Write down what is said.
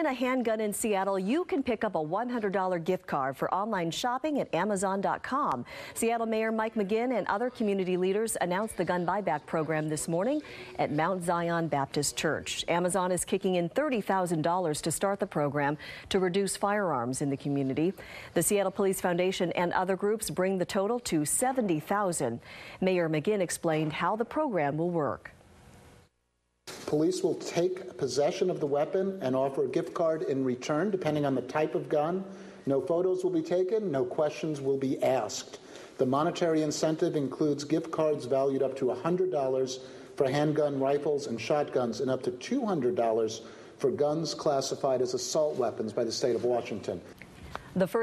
in a handgun in Seattle, you can pick up a $100 gift card for online shopping at Amazon.com. Seattle Mayor Mike McGinn and other community leaders announced the gun buyback program this morning at Mount Zion Baptist Church. Amazon is kicking in $30,000 to start the program to reduce firearms in the community. The Seattle Police Foundation and other groups bring the total to $70,000. Mayor McGinn explained how the program will work. Police will take possession of the weapon and offer a gift card in return, depending on the type of gun. No photos will be taken, no questions will be asked. The monetary incentive includes gift cards valued up to $100 for handgun, rifles, and shotguns, and up to $200 for guns classified as assault weapons by the state of Washington. The first